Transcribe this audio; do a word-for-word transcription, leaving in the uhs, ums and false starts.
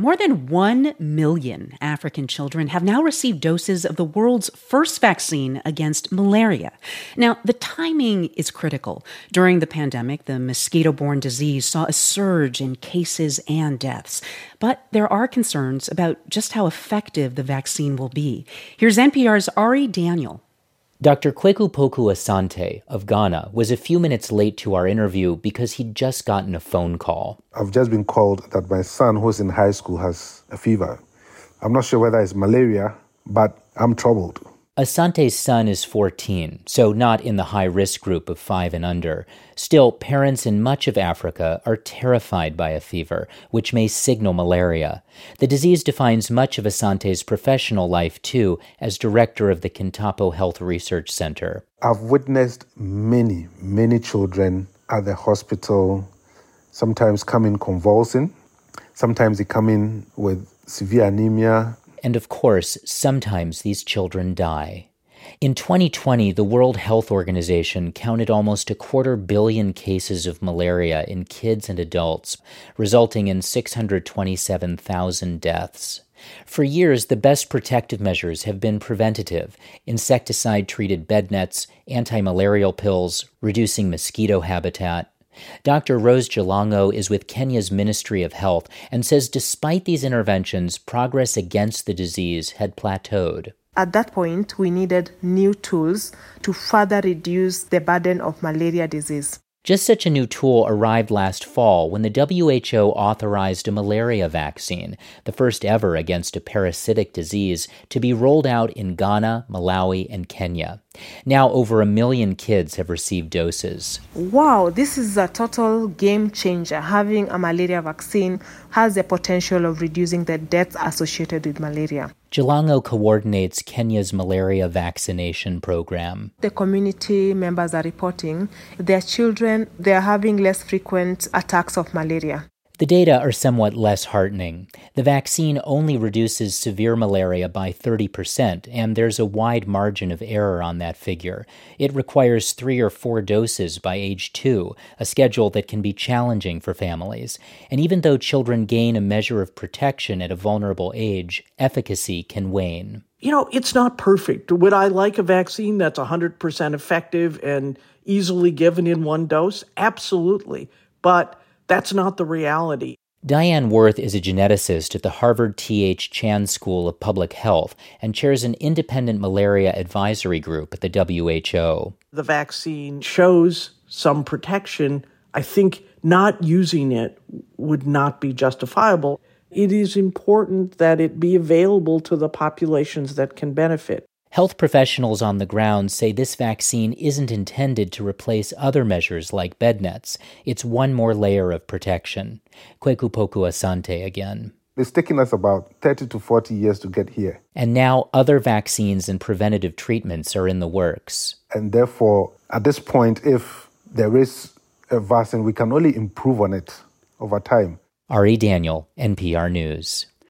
More than one million African children have now received doses of the world's first vaccine against malaria. Now, the timing is critical. During the pandemic, the mosquito-borne disease saw a surge in cases and deaths. But there are concerns about just how effective the vaccine will be. Here's N P R's Ari Daniel. Doctor Kweku Poku Asante of Ghana was a few minutes late to our interview because he'd just gotten a phone call. I've just been called that my son, who's in high school, has a fever. I'm not sure whether it's malaria, but I'm troubled. Asante's son is fourteen, so not in the high-risk group of five and under. Still, parents in much of Africa are terrified by a fever, which may signal malaria. The disease defines much of Asante's professional life, too, as director of the Kintapo Health Research Center. I've witnessed many, many children at the hospital sometimes come in convulsing, sometimes they come in with severe anemia. And of course, sometimes these children die. In twenty twenty, the World Health Organization counted almost a quarter billion cases of malaria in kids and adults, resulting in six hundred twenty-seven thousand deaths. For years, the best protective measures have been preventative: insecticide-treated bed nets, anti-malarial pills, reducing mosquito habitat. Doctor Rose Jalango is with Kenya's Ministry of Health and says despite these interventions, progress against the disease had plateaued. At that point, we needed new tools to further reduce the burden of malaria disease. Just such a new tool arrived last fall when the W H O authorized a malaria vaccine, the first ever against a parasitic disease, to be rolled out in Ghana, Malawi, and Kenya. Now over a million kids have received doses. Wow, this is a total game changer. Having a malaria vaccine has the potential of reducing the deaths associated with malaria. Jalango coordinates Kenya's malaria vaccination program. The community members are reporting their children, they are having less frequent attacks of malaria. The data are somewhat less heartening. The vaccine only reduces severe malaria by thirty percent, and there's a wide margin of error on that figure. It requires three or four doses by age two, a schedule that can be challenging for families. And even though children gain a measure of protection at a vulnerable age, efficacy can wane. You know, it's not perfect. Would I like a vaccine that's one hundred percent effective and easily given in one dose? Absolutely. But that's not the reality. Diane Worth is a geneticist at the Harvard T H Chan School of Public Health and chairs an independent malaria advisory group at the W H O. The vaccine shows some protection. I think not using it would not be justifiable. It is important that it be available to the populations that can benefit. Health professionals on the ground say this vaccine isn't intended to replace other measures like bed nets. It's one more layer of protection. Kweku Poku Asante again. It's taken us about thirty to forty years to get here. And now other vaccines and preventative treatments are in the works. And therefore, at this point, if there is a vaccine, we can only improve on it over time. Ari Daniel, N P R News.